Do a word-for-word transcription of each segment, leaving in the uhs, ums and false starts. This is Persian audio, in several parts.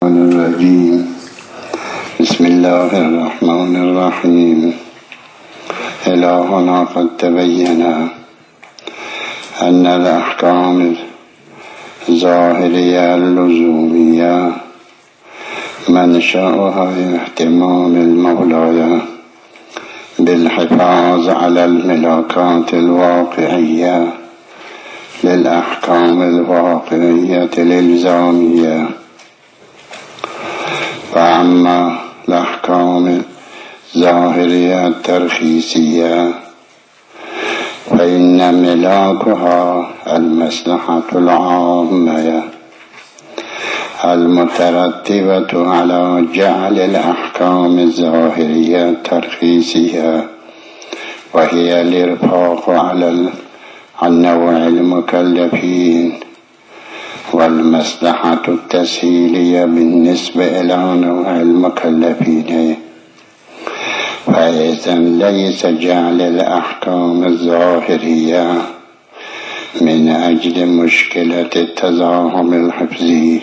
الرجيم. بسم الله الرحمن الرحيم. إلهنا قد تبين أن الأحكام الظاهرية اللزومية منشأها اهتمام المولى بالحفاظ على الملاكات الواقعية للأحكام الواقعية الإلزامية. فأما الأحكام الظاهرية الترخيصية فإن ملاكها المصلحة العامة المترتبة على جعل الأحكام الظاهرية الترخيصية، وهي الإرفاق على النوع المكلفين، والمصلحة التسهيلية بالنسبة إلى نوع المكلفين. فإذا ليس جعل الأحكام الظاهرية من أجل مشكلة التزاحم الحفظي.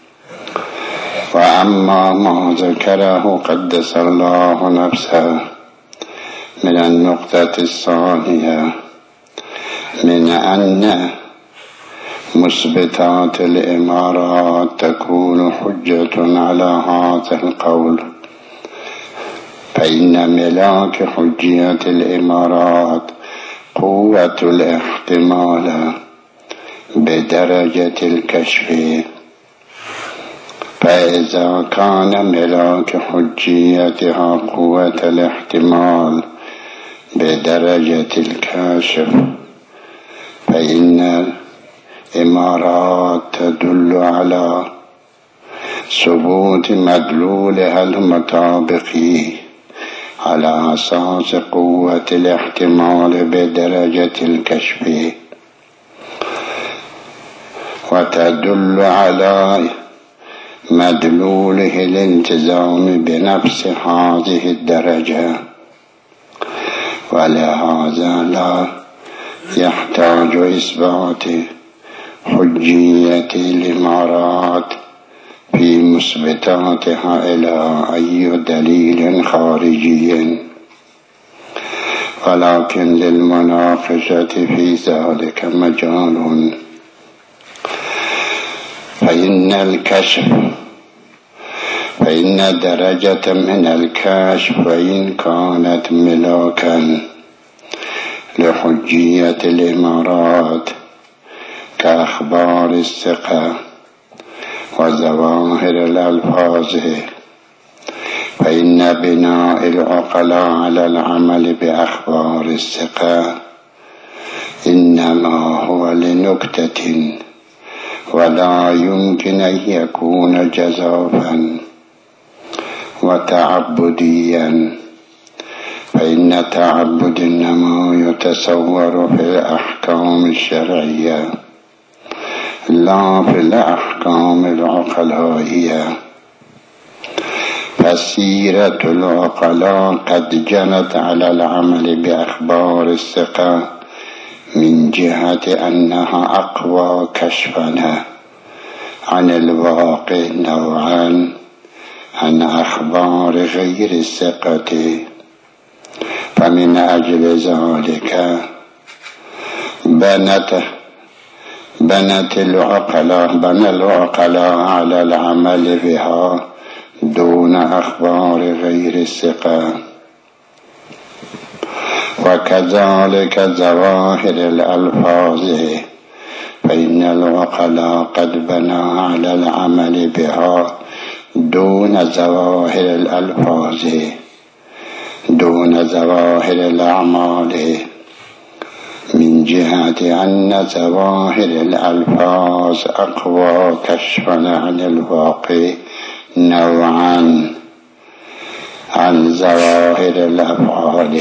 وأما ما ذكره قدس الله نفسه من النقطة الثانية من أن مثبتات الإمارات تكون حجة على هذا القول، فإن ملاك حجية الإمارات قوة الاحتمال بدرجة الكشف. فإذا كان ملاك حجيتها قوة الاحتمال بدرجة الكشف، فإن الإمارات تدل على ثبوت مدلولها المطابقي على أساس قوة الاحتمال بدرجة الكشف، وتدل على مدلوله الالتزام بنفس هذه الدرجة. ولهذا لا يحتاج إثبات حجية الإمارات في مثبتاتها إلى أي دليل خارجي، ولكن للمناقشة في ذلك مجال. فإن الكشف فإن درجة من الكشف وإن كانت ملاكا لحجية الإمارات كأخبار الثقة وظواهر الألفاظ، فإن بناء العقلاء على العمل بأخبار الثقة إنما هو لنكتة، ولا يمكن أن يكون جزافا وتعبديا، فإن التعبد إنما يتصور في الأحكام الشرعية لا في الأحكام العقلائية. فسيرة العقلاء قد جنت على العمل بأخبار الثقة من جهة أنها أقوى كشفا عن الواقع نوعا عن أخبار غير الثقة. فمن أجل ذلك بنت بنت العقلاء بنى العقلاء على العمل بها دون أخبار غير الثقة. وكذلك ظواهر الألفاظ، فإن العقلاء قد بنى على العمل بها دون ظواهر الألفاظ دون ظواهر الأعمال، من جهة أن ظواهر الألفاظ أقوى كشفا عن الواقع نوعا عن ظواهر الأفعال.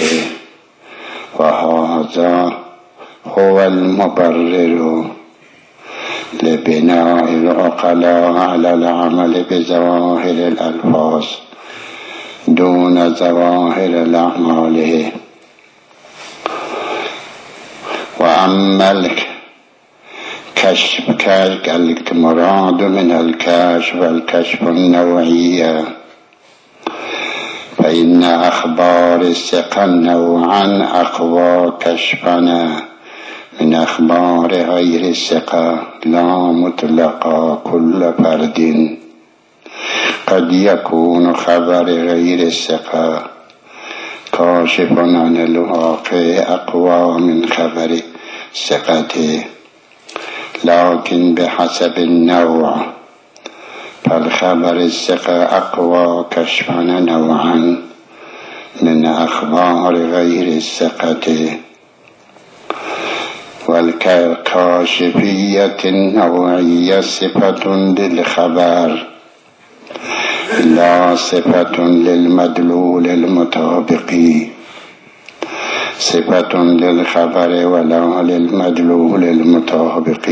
وهذا هو المبرر لبناء العقلاء على العمل بظواهر الألفاظ دون ظواهر الأعمال. وأما كشف كشف المراد من الكشف والكشف النوعية. فإن أخبار الثقة نوعا أقوى كشفنا من أخبار غير الثقة، لا مطلقا كل فرد. قد يكون خبر غير الثقة كاشف عن الواقع أقوى من خبر ثقته، لكن بحسب النوع. فالخبر الثقة أقوى كشفا نوعا من أخبار غير الثقة. والكاشفية النوعية صفة للخبر لا صفة للمدلول المطابق، صفة للخبر ولا للمدلول المطابق.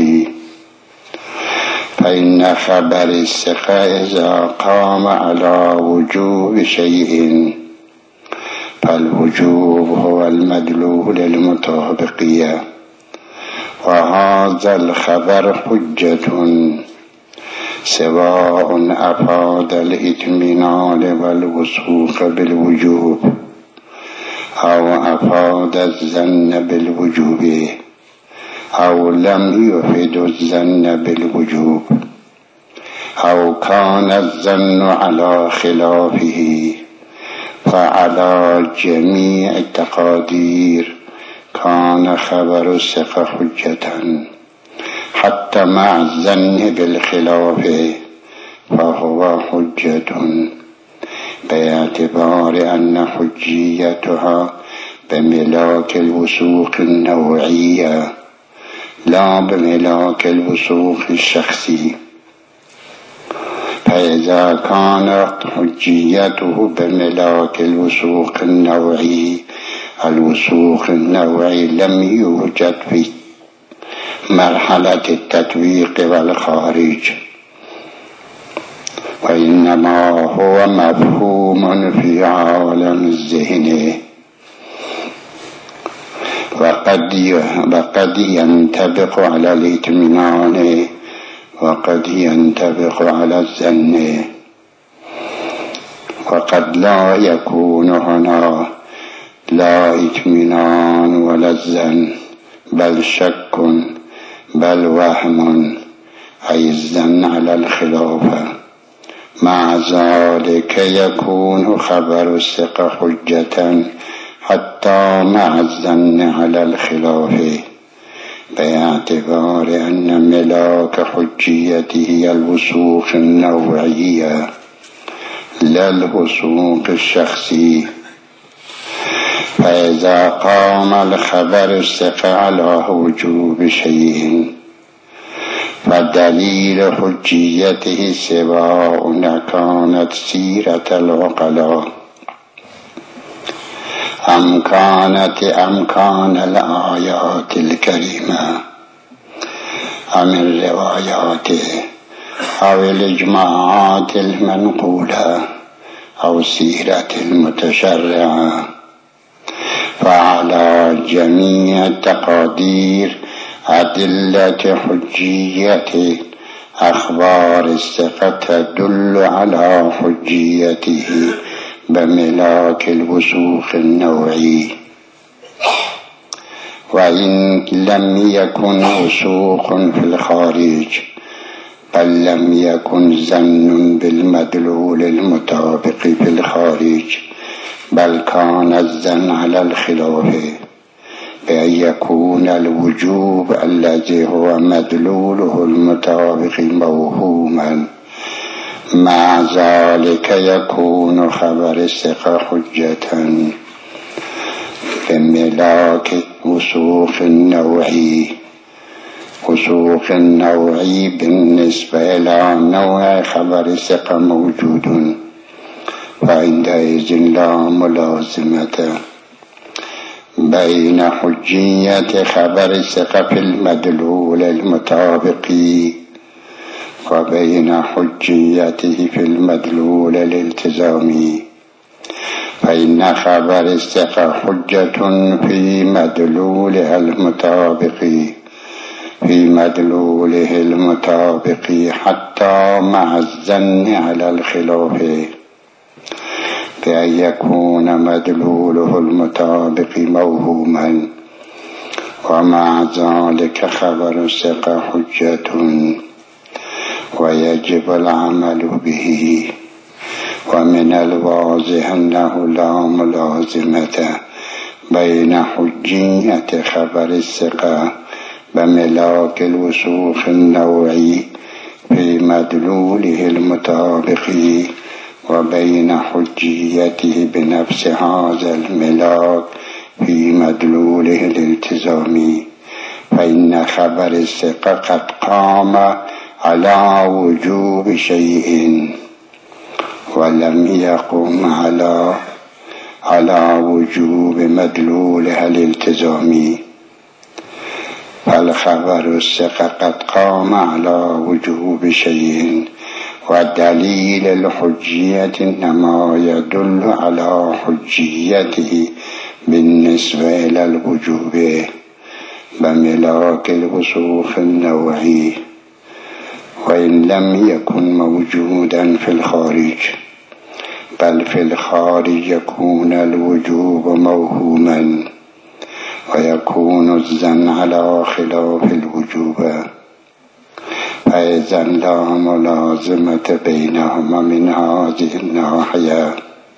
فإن خبر الثقة إذا قام على وجوب شيء فالوجوب هو المدلول المطابق، وهذا الخبر حجة سواء أفاد الإطمئنان والوثوق بالوجوب أو أفاد الظن بالوجوب أو لم يفد الظن بالوجوب، أو كان الظن على خلافه. فعلى جميع التقادير كان خبر الثقة حجة، حتى مع الظن بالخلاف فهو حجة، باعتبار أن حجيتها بملاك الوثوق النوعية لا بملاك الوثوق الشخصي. فإذا كانت حجيته بملاك الوثوق النوعي، الوثوق النوعي لم يوجد في مرحلة التطبيق والخارج، وإنما هو مفهوم في عالم الذهن، وقد وقد ينطبق على الاطمئنان وقد ينطبق على الظن، وقد لا يكون هنا لا اطمئنان ولا الظن بل شك بل وهم، أي الظن على الخلاف. مع ذلك يكون خبر الثقة حجة حتى مع الظن على الخلاف، باعتبار أن ملاك حجيته هي الوثوق النوعية لا الوثوق الشخصي. فإذا قام الخبر الثقة على وجوب شيء فدليل حجيته سواء كانت سيرة العقلاء أم كانت أم كان الآيات الكريمة أم الروايات أو الإجماعات المنقولة أو سيرة المتشرعة. فعلى جميع التقادير أدلة حجية أخبار الثقة تدل على حجيته بملاك الوثوق النوعي. وإن لم يكن وثوق في الخارج بل لم يكن ظن بالمدلول المطابق في الخارج بل كان الظن على الخلاف، بأن يكون الوجوب الذي هو مدلوله المطابق موهوما، مع ذلك يكون خبر الثقة حجة بملاك وثوق النوعي. وثوق النوعي بالنسبة إلى نوع خبر الثقة موجود، فعندئذ لا ملازمة بين حجية خبر الثقة في المدلول المطابق وبين حجيته في المدلول الالتزامي. فإن خبر الثقة حجة في مدلولها المطابق في مدلوله المطابق حتى مع الظن على الخلاف، بأن يكون مدلوله المطابق موهوما، ومع ذلك خبر الثقة حجة ويجب العمل به. ومن الواضح أنه لا ملازمة بين حجية خبر الثقة بملاك الوثوق النوعي في مدلوله المطابق وبين حجيته بنفس هذا الملاك في مدلوله الالتزامي، فإن خبر الثقة قد قام على وجوب شيء ولم يقم على على وجوب مدلولها الالتزامي، فالخبر الثقة قد قام على وجوب شيء، ودليل الحجية إنما يدل على حجيته بالنسبة إلى الوجوب بملاك الوثوق النوعي، وإن لم يكن موجودا في الخارج، بل في الخارج يكون الوجوب موهوما ويكون الظن على خلاف الوجوب، فإذا لا ملازمة بينهما من هذه الناحية.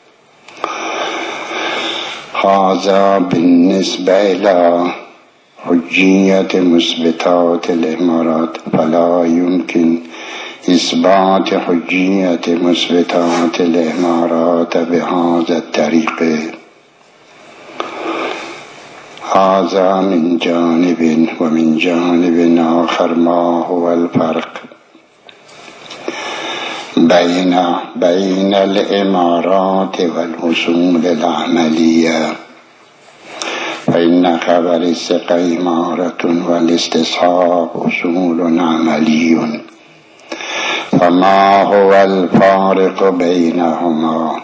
هذا بالنسبة إلى حجية مثبتات الإمارات، فلا يمكن إثبات حجية مثبتات الإمارات بهذا الطريق. هذا من جانب، ومن جانب آخر ما هو الفرق بين بين الإمارات والأصول العملية؟ فإن خبر الثقة إمارة والاستصحاب أصول عملي، فما هو الفارق بينهما؟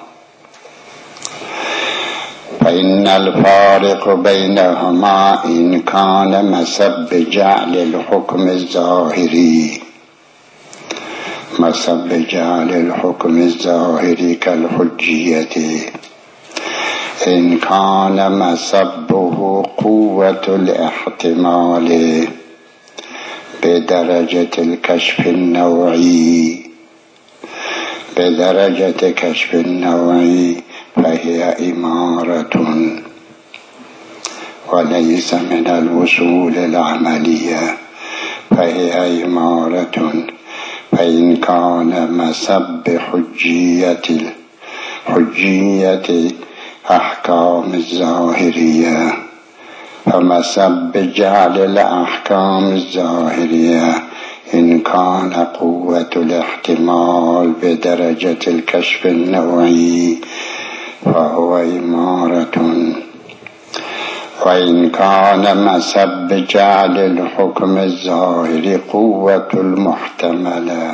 فإن الفارق بينهما إن كان مسب جعل الحكم الظاهري مسب جعل الحكم الظاهري كالحجية، إن كان مسبه قوة الاحتمال بدرجة الكشف النوعي بدرجة كشف النوعي فهي إمارة وليس من الوصول العملية، فهي إمارة. فإن كان مسب حجية حجية أحكام الظاهرية فمسب جعل الأحكام الظاهرية إن كان قوة الاحتمال بدرجة الكشف النوعي فهو إمارة. وإن كان مسب جعل الحكم الظاهر قوة المحتمل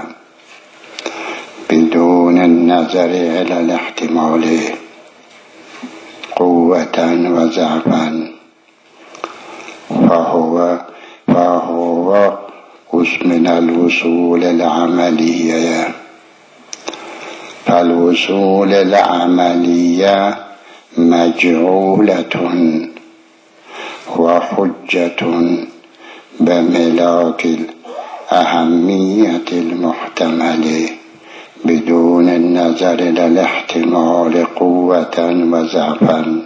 بدون النظر إلى الاحتمال قوة وضعفا فهو فهو من الوصول العملية. فالوصول العملية مجعولة وحجة بملاك الأهمية المحتمل بدون النظر إلى الاحتمال قوة وضعفا،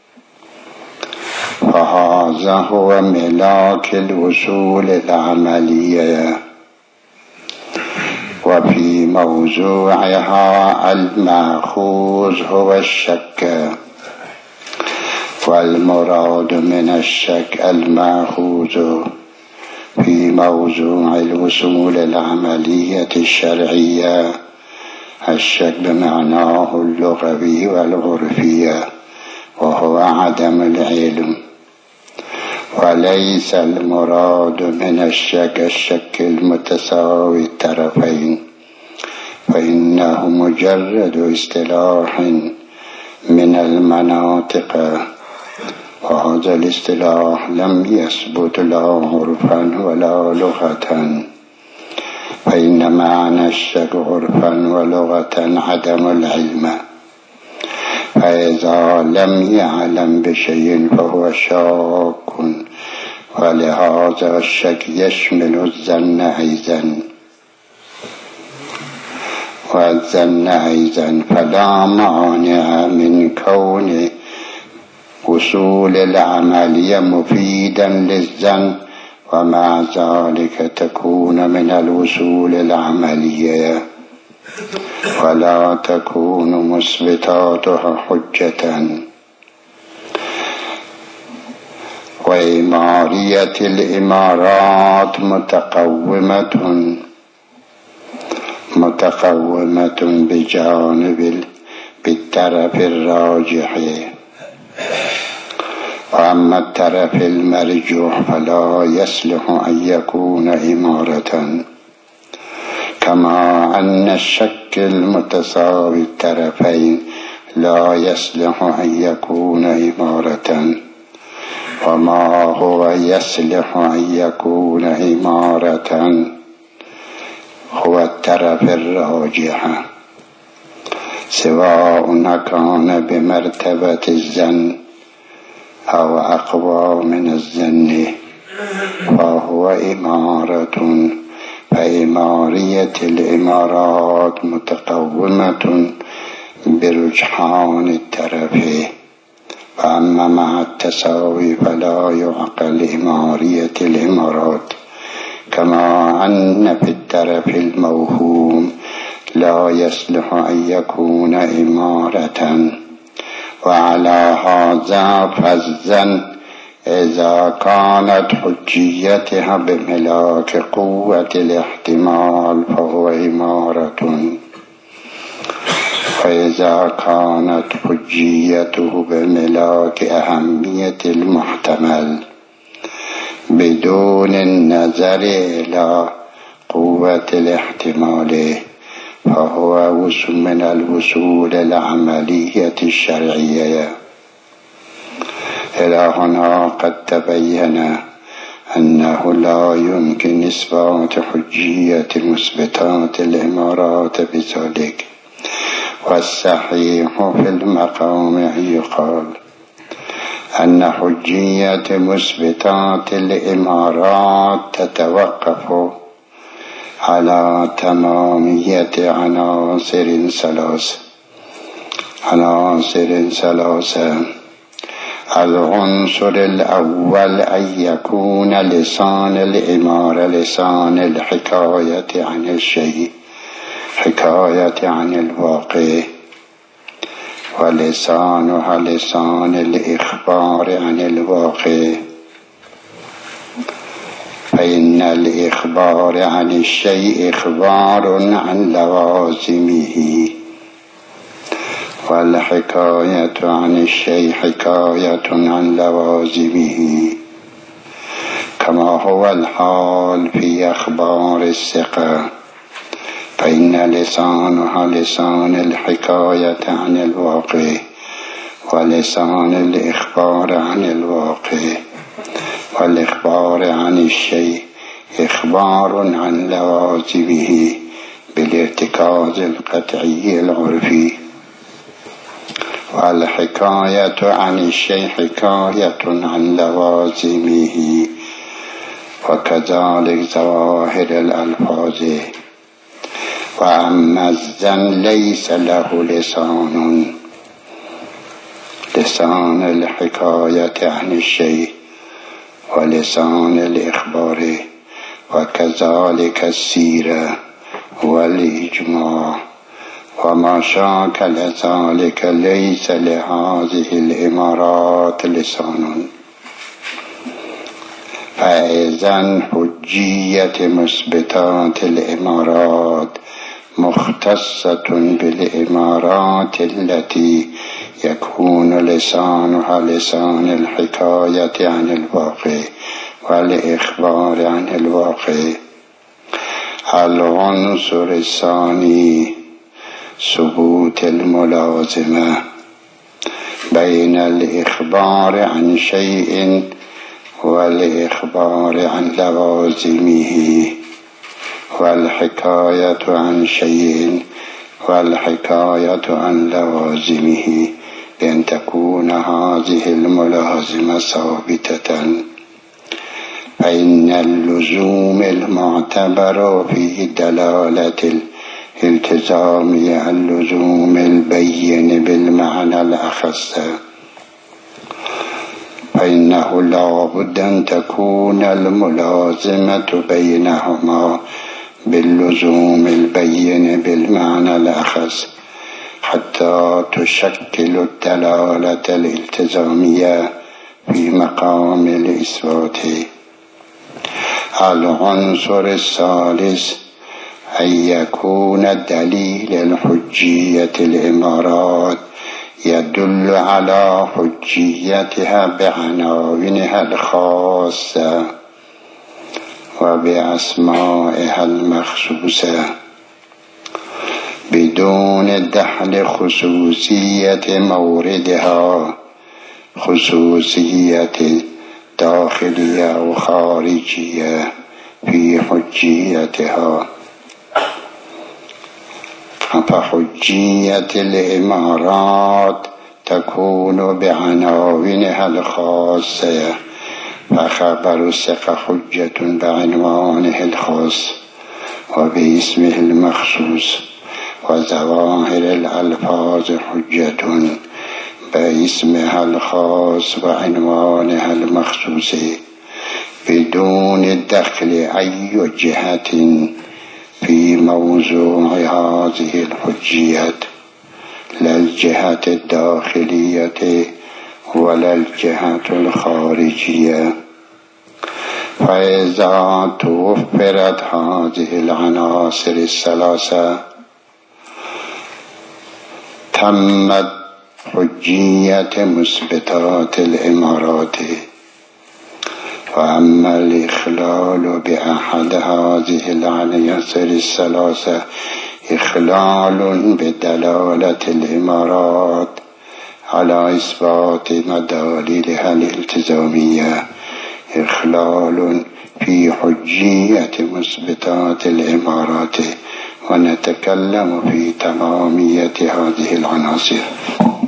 فهذا هو ملاك الوصول العملية. وفي موضوعها المأخوذ هو الشك، والمراد من الشك المأخوذ في موضوع الوصول العملية الشرعية الشك بمعناه اللغوي والعرفي، وهو عدم العلم، وليس المراد من الشك الشك المتساوي الطرفين، فإنه مجرد اصطلاح من المناطق وهذا الاصطلاح لم يثبت لا عرفا ولا لغة، فإن معنى الشك عرفا ولغة عدم العلم، فإذا لم يعلم بشيء فهو شاك، ولهذا الشك يشمل الظن أيضا، والظن أيضا، فلا مانع من كون وصول العملية مفيدا للظن، ومع ذلك تكون من الوصول العملية ولا تكون مثبتاتها حجة. وإمارية الإمارات متقومة متقومة بجانب بالطرف الراجح، وأما الطرف المرجوح فلا يصلح أن يكون إمارة، كما أن الشك المتساوي الطرفين لا يصلح أن يكون إمارة. وما هو يصلح أن يكون إمارة هو الطرف الراجح، سواء كان بمرتبة الظن أو أقوى من الظن، فهو إمارة. فإمارية الإمارات متقومة برجحان الطرف، فأما مع التساوي فلا يعقل إمارية الإمارات، كما أن في الطرف الموهوم لا يصلح أن يكون إمارة. وعلى هذا فالظن إذا كانت حجيتها بملاك قوة الاحتمال فهو إمارة، وإذا كانت حجيته بملاك أهمية المحتمل بدون النظر إلى قوة الاحتمال فهو من الوصول العملية الشرعية. إلى هنا قد تبين أنه لا يمكن إثبات حجية مثبتات الإمارات بذلك، والصحيح في المقام أن يقال أن حجية مثبتات الإمارات تتوقف على تمامية عناصر ثلاثة عناصر ثلاثة العنصر الأول أن يكون لسان الإمارة لسان الحكاية عن الشيء، حكاية عن الواقع، ولسانها لسان الإخبار عن الواقع، فإن الإخبار عن الشيء إخبار عن لوازمه، والحكاية عن الشيء حكاية عن لوازمه، كما هو الحال في أخبار الثقة، فإن لسانها لسان الحكاية عن الواقع، ولسان الإخبار عن الواقع، والإخبار عن الشيء إخبار عن لوازمه بالارتكاز القطعي العرفي، والحكاية عن الشيء حكاية عن لوازمه، وكذلك ظواهر الألفاظ. وأما الظن ليس له لسان لسان الحكاية عن الشيء ولسان الإخبار، وكذلك السيرة والإجماع، وما شاكل ذلك ليس لهذه الإمارات لسان. فإذن حجية مثبتات الإمارات مختصة بالإمارات التي يكون لسانها لسان الحكاية عن الواقع والإخبار عن الواقع. العنصر الثاني ثبوت الملازمة بين الإخبار عن شيء والإخبار عن لوازمه، والحكاية عن شيء والحكاية عن لوازمه، بأن تكون هذه الملازمة ثابتة. فإن اللزوم المعتبر في دلالة الالتزامية اللزوم البين بالمعنى الأخص، فإنه لا بد أن تكون الملازمة بينهما باللزوم البين بالمعنى الأخص حتى تشكل الدلالة الالتزامية في مقام الإثبات. العنصر الثالث أن يكون دليل الحجية الإمارات يدل على حجيتها بعناوينها الخاصة وبأسمائها المخصوصة بدون دخل خصوصية موردها، خصوصية داخلية أو خارجية في حجيتها. فحجية الإمارات تكون بعناوينها الخاصة، فخبر الثقة حجة بعنوانه الخاص وباسمه المخصوص، وظواهر الألفاظ حجة باسمها الخاص وعنوانها المخصوص بدون دخل أي جهة في موضوع هذه الحجية، لا الجهة الداخلية ولا الجهة الخارجية. فإذا توفرت هذه العناصر الثلاثة تمت حجية مثبتات الإمارات. وأما الإخلال بأحد هذه العناصر الثلاثة إخلال بدلالة الإمارات على إثبات مداليلها الالتزامية، إخلال في حجية مثبتات الإمارات، ونتكلم في تمامية هذه العناصر.